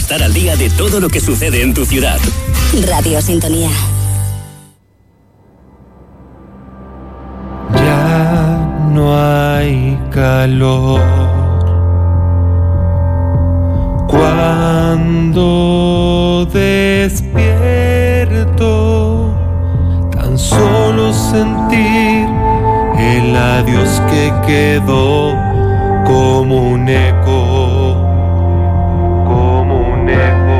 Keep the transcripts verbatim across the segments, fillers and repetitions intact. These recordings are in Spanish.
estar al día de todo lo que sucede en tu ciudad. Radio Sintonía. Ya no hay calor cuando despierto, tan solo sentir el adiós que quedó como un eco, como un eco.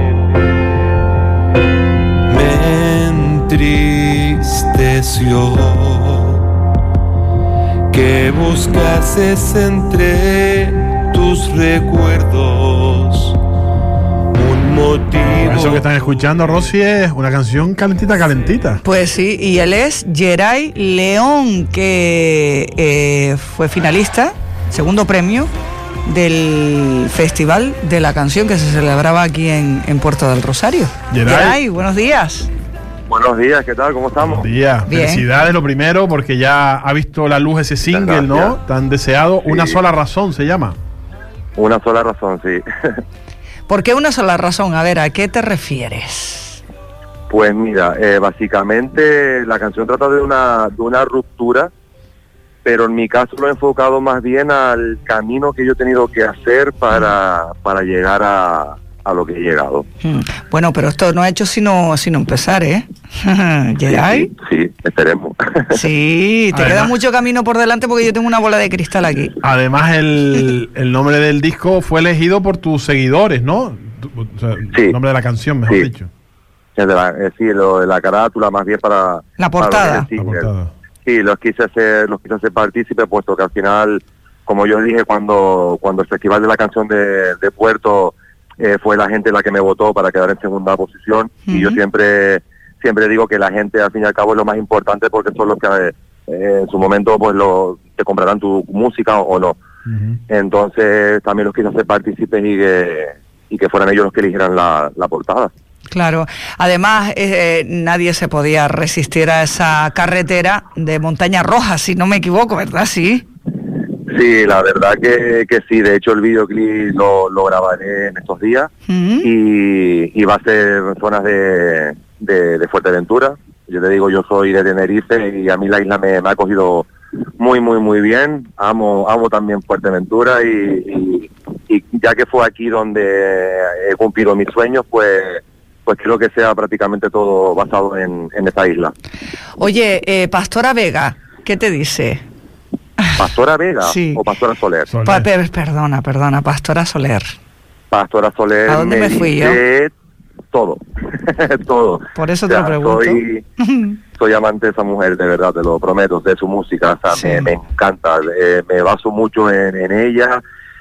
Me entristeció que buscases entre tus recuerdos un motivo. Eso que están escuchando, Rosy, es una canción calentita, calentita. Pues sí, y él es Yeray León, que eh, fue finalista, segundo premio del Festival de la Canción que se celebraba aquí en, en Puerto del Rosario. Yeray, Yeray, buenos días. Buenos días, ¿qué tal? ¿Cómo estamos? Buenos días. Bien. Felicidades, lo primero, porque ya ha visto la luz ese single, ¿no? Tan deseado. Sí. Una sola razón se llama. Una sola razón, sí. ¿Por qué una sola razón? A ver, ¿a qué te refieres? Pues mira, eh, básicamente la canción trata de una, de una ruptura, pero en mi caso lo he enfocado más bien al camino que yo he tenido que hacer para, para llegar a, a lo que he llegado. Hmm. Bueno, pero esto no ha hecho sino, sino empezar, ¿eh? ¿Yeray? Sí, sí, esperemos. Sí, te Además, queda mucho camino por delante porque yo tengo una bola de cristal aquí. Además, el, el nombre del disco fue elegido por tus seguidores, ¿no? O sea, Sí. el nombre de la canción, mejor Sí. dicho. Es de la, eh, sí, lo de la carátula, más bien para... La para lo que es portada. el single. La portada. Sí, los quise hacer, los quise hacer partícipes, puesto que al final, como yo dije cuando, cuando el Festival de la Canción de, de Puerto eh, fue la gente la que me votó para quedar en segunda posición, Uh-huh. y yo siempre, siempre digo que la gente al fin y al cabo es lo más importante, porque son los que eh, en su momento pues lo, te comprarán tu música o, o no. Uh-huh. Entonces también los quise hacer partícipes y que, y que fueran ellos los que eligieran la, la portada. Claro, además eh, nadie se podía resistir a esa carretera de Montaña Roja, si no me equivoco, ¿verdad? Sí. Sí, la verdad que, que sí, de hecho el videoclip lo, lo grabaré en estos días. Uh-huh. y, y va a ser en zonas de, de, de Fuerteventura. Yo te digo, yo soy de Tenerife y a mí la isla me, me ha cogido muy, muy, muy bien. Amo amo también Fuerteventura y, y, y ya que fue aquí donde he cumplido mis sueños, pues pues creo que sea prácticamente todo basado en, en esta isla. Oye, eh, Pastora Vega, ¿qué te dice? ¿Pastora Vega Sí. o Pastora Soler? Soler. Pa- per- perdona, perdona, Pastora Soler. Pastora Soler. ¿A dónde me fui yo? dice todo, todo. Por eso te Ya, lo pregunto. Soy, soy amante de esa mujer, de verdad, te lo prometo, de su música, o sea, Sí. me, me encanta, eh, me baso mucho en, en ella,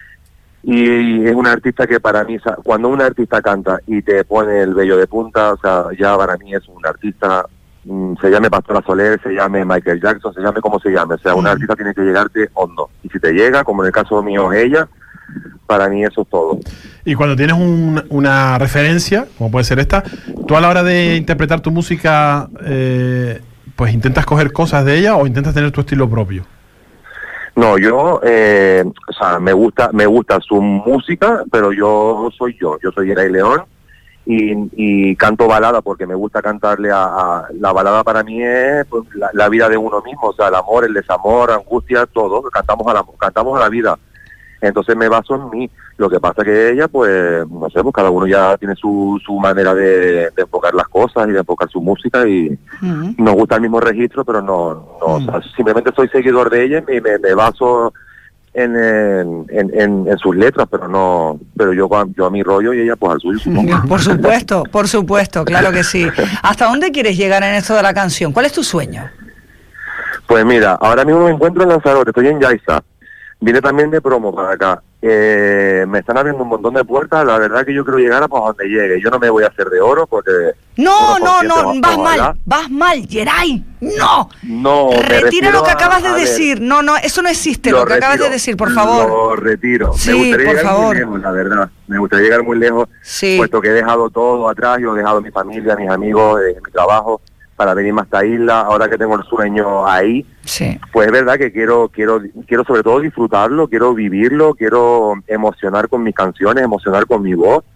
y es una artista que para mí, o sea, cuando un artista canta y te pone el vello de punta, o sea, ya para mí es un artista, mm, se llame Pastora Soler, se llame Michael Jackson, se llame como se llame, o sea, un Mm. artista tiene que llegarte hondo, y si te llega, como en el caso mío ella, para mí eso es todo. Y cuando tienes un- una referencia, como puede ser esta, tú a la hora de interpretar tu música, eh, pues intentas coger cosas de ella o intentas tener tu estilo propio. No, yo, eh, o sea, me gusta, me gusta su música, pero yo soy yo, yo soy Yeray León y, y canto balada porque me gusta cantarle a, a la balada. Para mí es pues, la, la vida de uno mismo, o sea, el amor, el desamor, angustia, todo, cantamos a la, cantamos a la vida. Entonces me baso en mí. Lo que pasa que ella, pues, no sé, pues cada uno ya tiene su, su manera de, de enfocar las cosas y de enfocar su música y Uh-huh. nos gusta el mismo registro, pero no, no Mm. o sea, simplemente soy seguidor de ella y me, me baso en, en, en, en, en sus letras, pero no, pero yo, yo a mi rollo y ella pues al suyo, supongo. Por supuesto, por supuesto, claro que sí. ¿Hasta dónde quieres llegar en esto de la canción? ¿Cuál es tu sueño? Pues mira, ahora mismo me encuentro en Lanzarote, estoy en Yaiza. Vine también de promo para acá. Eh, me están abriendo un montón de puertas. La verdad que yo quiero llegar a pues, donde llegue. Yo no me voy a hacer de oro porque... No, uno no, consciente no, va- vas va mal, allá. vas mal, Yeray. No. No, me Retira refiero lo que a- acabas de a ver, decir. No, no, eso no existe, lo, que acabas retiro, de decir, por favor. Lo retiro. Sí, me gustaría por llegar favor. muy lejos, la verdad. Me gustaría llegar muy lejos, Sí. puesto que he dejado todo atrás. Yo he dejado mi familia, mis amigos, eh, mi trabajo, para venirme a esta isla. Ahora que tengo el sueño ahí, Sí. pues es verdad que quiero, quiero, quiero sobre todo disfrutarlo, quiero vivirlo, quiero emocionar con mis canciones, emocionar con mi voz.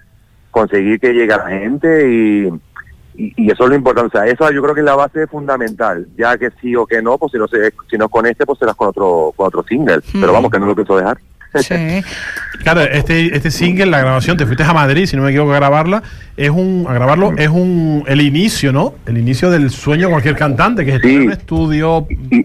conseguir que llegue a la gente y, y, y eso es lo importante. O sea, eso yo creo que es la base fundamental, ya que sí o que no, pues si no, se, si no con este, pues serás con otro, con otro single, mm. pero vamos, que no lo pienso dejar. Sí. Claro, este este single, la grabación, te fuiste a Madrid, si no me equivoco, a grabarla, es un, a grabarlo, es un, el inicio, ¿no? El inicio del sueño de cualquier cantante, que es sí. un estudio. Y,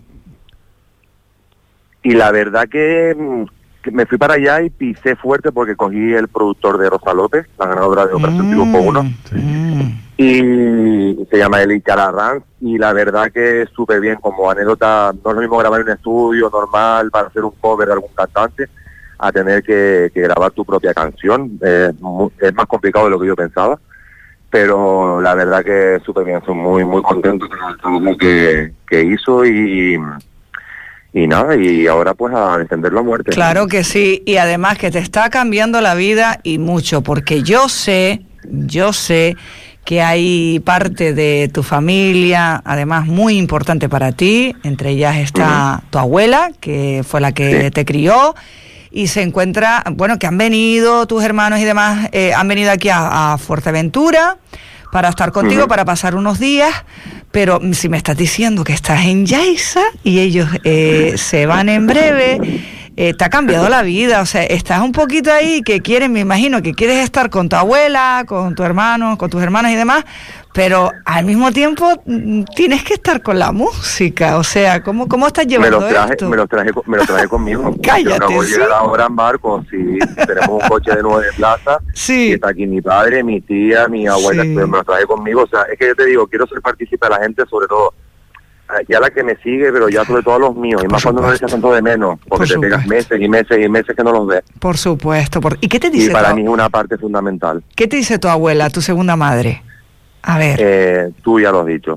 y la verdad que, que me fui para allá y pisé fuerte porque cogí el productor de Rosa López, la ganadora de Operación Triunfo uno, sí. y se llama Eli Calarranz, y la verdad que súper bien, como anécdota, no es lo mismo grabar en un estudio normal para hacer un cover de algún cantante, a tener que, que grabar tu propia canción. Eh, muy, es más complicado de lo que yo pensaba, pero la verdad que súper bien, soy muy muy contento con el trabajo que, que hizo y, y nada, y ahora pues a defenderlo a muerte. Claro que sí, y además que te está cambiando la vida y mucho, porque yo sé, yo sé que hay parte de tu familia, además muy importante para ti, entre ellas está uh-huh. tu abuela, que fue la que sí. te crió, y se encuentra, bueno, que han venido tus hermanos y demás, eh, han venido aquí a, a Fuerteventura para estar contigo, uh-huh. para pasar unos días, pero si me estás diciendo que estás en Yaiza y ellos eh, se van en breve, eh, te ha cambiado la vida, o sea, estás un poquito ahí que quieres, me imagino que quieres estar con tu abuela, con tu hermano, con tus hermanas y demás, pero al mismo tiempo tienes que estar con la música, o sea, ¿cómo, cómo estás llevando me lo traje, esto? Me lo traje, me lo traje conmigo. Cállate, yo no voy a llegar ahora en barco, si tenemos un coche de nueve plazas, sí. y está aquí mi padre, mi tía, mi abuela, sí. me lo traje conmigo, o sea, es que yo te digo, quiero ser partícipe de la gente, sobre todo, ya la que me sigue, pero ya sobre todo a los míos, y más cuando no les tanto de menos, porque te pegas meses y meses y meses que no los ves. Por supuesto. Por... ¿Y qué te dice? Y para tu... mí es una parte fundamental. ¿Qué te dice tu abuela, tu segunda madre? A ver. Eh, tú ya lo has dicho.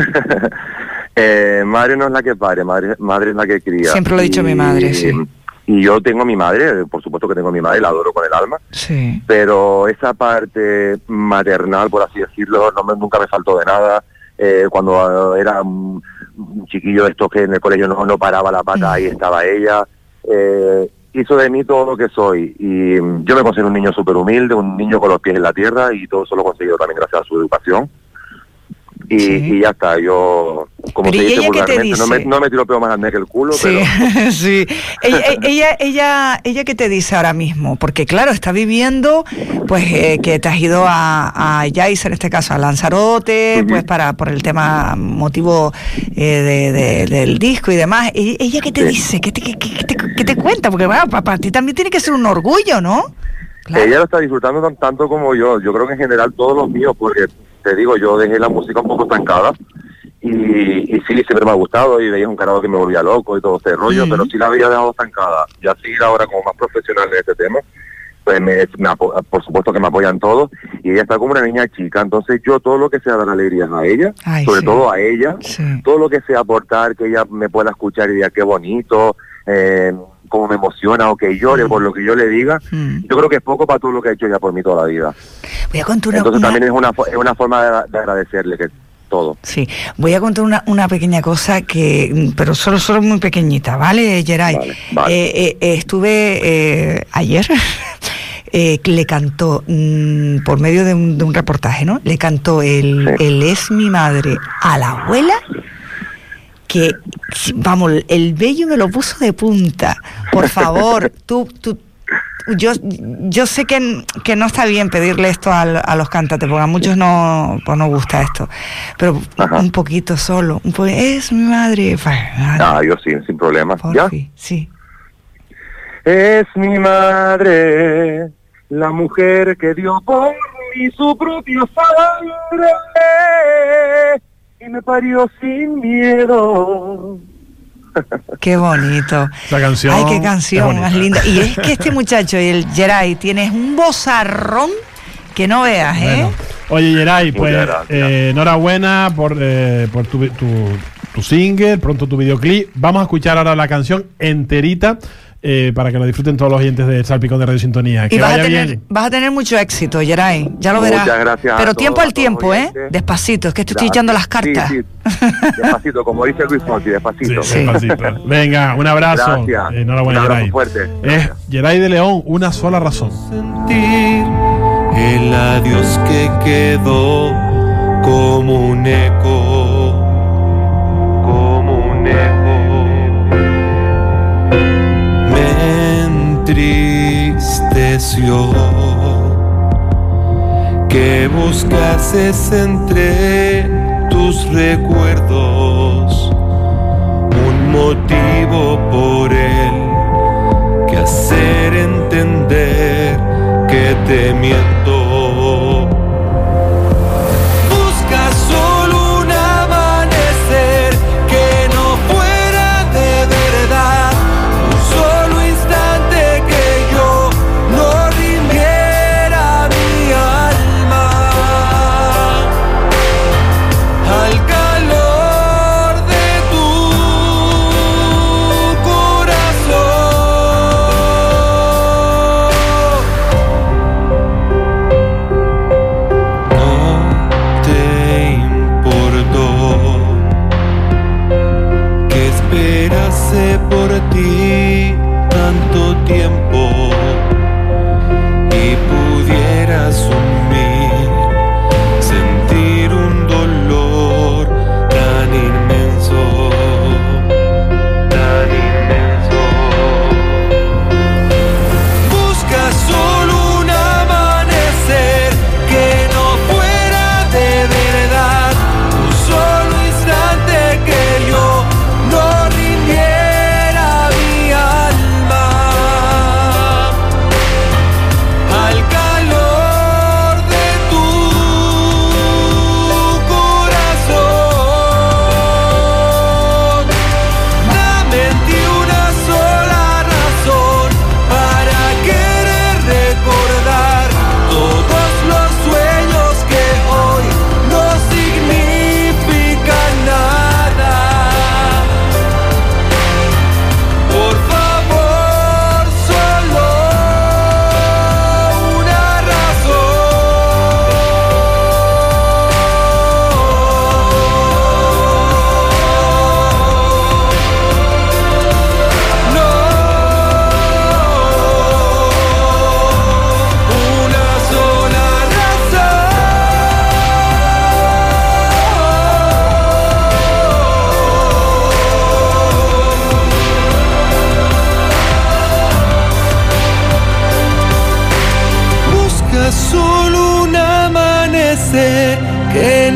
eh, madre no es la que pare, madre, madre es la que cría. Siempre lo ha dicho y, mi madre, sí. Y yo tengo a mi madre, por supuesto que tengo a mi madre, la adoro con el alma. Sí. Pero esa parte maternal, por así decirlo, no me, nunca me faltó de nada. Eh, cuando era un, un chiquillo de estos que en el colegio no, no paraba la pata, mm. ahí estaba ella. Eh, hizo de mí todo lo que soy. Y yo me considero un niño súper humilde, un niño con los pies en la tierra, y todo eso lo he conseguido también gracias a su educación. Y, sí. y ya está, yo, como pero se dice vulgarmente, no me, no me tiro peor más grande que el culo, sí, pero... sí. Ella, ella, ella, ella, ¿qué te dice ahora mismo? Porque claro, está viviendo, pues, eh, que te has ido a, a Yaiza, en este caso, a Lanzarote, uh-huh. pues, para, por el tema, motivo eh, de, de, del disco y demás. ¿Ella qué te sí. dice? ¿Qué te, qué, qué, te, qué te cuenta? Porque, bueno, para, para ti también tiene que ser un orgullo, ¿no? Claro. Ella lo está disfrutando tan, tanto como yo. Yo creo que en general todos los míos, porque... te digo, yo dejé la música un poco estancada y, y sí, siempre me ha gustado y veía un carajo que me volvía loco y todo este rollo, mm. pero sí la había dejado estancada. Ya seguir ahora como más profesional en este tema, pues me, me por supuesto que me apoyan todos y ella está como una niña chica, entonces yo todo lo que sea dar alegrías a ella, Ay, sobre sí. todo a ella, sí. todo lo que sea aportar, que ella me pueda escuchar y diga qué bonito, eh, cómo me emociona o que llore mm. por lo que yo le diga, mm. yo creo que es poco para todo lo que ha hecho ella por mí toda la vida. Voy a contar una, Entonces una... también es una, es una forma de, de agradecerle que todo. Sí, voy a contar una, una pequeña cosa que, pero solo, solo muy pequeñita, ¿vale, Geray? Vale, vale. Eh, eh, estuve eh, ayer, eh, le cantó, mmm, por medio de un, de un reportaje, ¿no? Le cantó el, sí. el Es mi madre a la abuela, que, vamos, el vello me lo puso de punta. Por favor, tú, tú, yo, yo sé que, que no está bien pedirle esto a, a los cantantes, porque a muchos no, pues no gusta esto, pero Ajá. un poquito solo, un po- es mi madre. Ah, yo sí, sin problema. ¿Ya? Sí. Es mi madre, la mujer que dio por mí su propia sangre y me parió sin miedo. Qué bonito. Esa canción. Ay, qué canción más linda. Y es que este muchacho, el Geray, tiene un vozarrón que no veas, ¿eh? Bueno. Oye, Geray, pues eh, enhorabuena por, eh, por tu, tu, tu single, pronto tu videoclip. Vamos a escuchar ahora la canción enterita. Eh, para que lo disfruten todos los oyentes de Salpicón de Radio Sintonía. Que y vas vaya a, tener, bien. vas a tener mucho éxito, Geray. Ya lo verás. Muchas gracias. Pero tiempo al tiempo, ¿eh? Despacito, es que te estoy echando las cartas. Sí, sí. Despacito, como dice Luis Fonsi, despacito. Sí, despacito. Venga, un abrazo. Gracias. Eh, enhorabuena, un abrazo Geray. fuerte. Es Geray de León, Una sola razón. Sentir el adiós que quedó como un eco, como un eco. Me entristeció que buscases entre tus recuerdos un motivo por él que hacer entender que te miento. Busca solo un amanecer que no fuera de verdad, un solo instante que yo no rindiera mi alma al calor de tu por ti tanto tiempo y pudiera asumir, sentir un dolor tan inmenso, tan inmenso. Busca solo un amanecer que no fuera de verdad, un solo instante que yo no rindiera mi alma al calor de tu corazón. Dame en ti una sola razón para querer recordar todos los sueños que hoy no significan nada. Por favor, solo una razón. No, una sola razón. Busca solo un amanecer que